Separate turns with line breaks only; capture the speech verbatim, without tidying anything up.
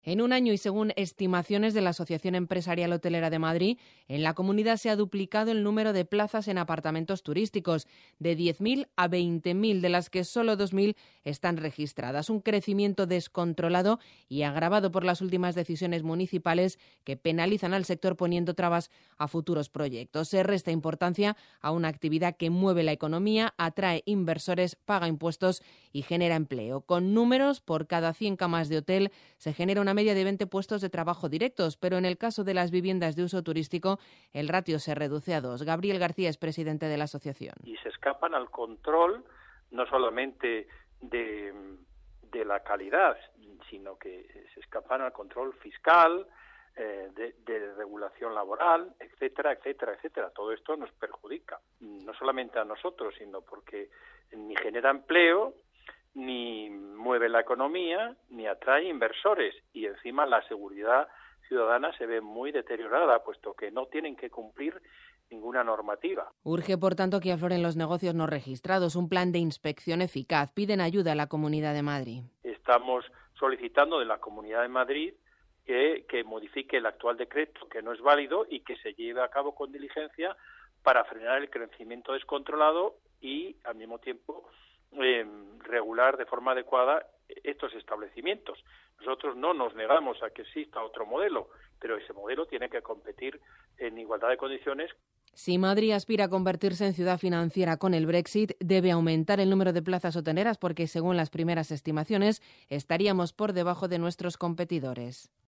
En un año y según estimaciones de la Asociación Empresarial Hotelera de Madrid, en la comunidad se ha duplicado el número de plazas en apartamentos turísticos, de diez mil a veinte mil, de las que solo dos mil están registradas. Un crecimiento descontrolado y agravado por las últimas decisiones municipales que penalizan al sector poniendo trabas a futuros proyectos. Se resta importancia a una actividad que mueve la economía, atrae inversores, paga impuestos y genera empleo. Con números, por cada cien camas de hotel se genera una media de veinte puestos de trabajo directos, pero en el caso de las viviendas de uso turístico el ratio se reduce a dos. Gabriel García es presidente de la asociación.
Y se escapan al control no solamente de, de la calidad, sino que se escapan al control fiscal, eh, de, de regulación laboral, etcétera, etcétera, etcétera. Todo esto nos perjudica, no solamente a nosotros, sino porque ni genera empleo, ni mueve la economía, ni atrae inversores, y encima la seguridad ciudadana se ve muy deteriorada, puesto que no tienen que cumplir ninguna normativa.
Urge, por tanto, que afloren los negocios no registrados, un plan de inspección eficaz. Piden ayuda a la Comunidad de Madrid.
Estamos solicitando de la Comunidad de Madrid que, que modifique el actual decreto, que no es válido, y que se lleve a cabo con diligencia para frenar el crecimiento descontrolado y, al mismo tiempo, Eh, regular de forma adecuada estos establecimientos. Nosotros no nos negamos a que exista otro modelo, pero ese modelo tiene que competir en igualdad de condiciones.
Si Madrid aspira a convertirse en ciudad financiera con el Brexit, debe aumentar el número de plazas hoteleras porque, según las primeras estimaciones, estaríamos por debajo de nuestros competidores.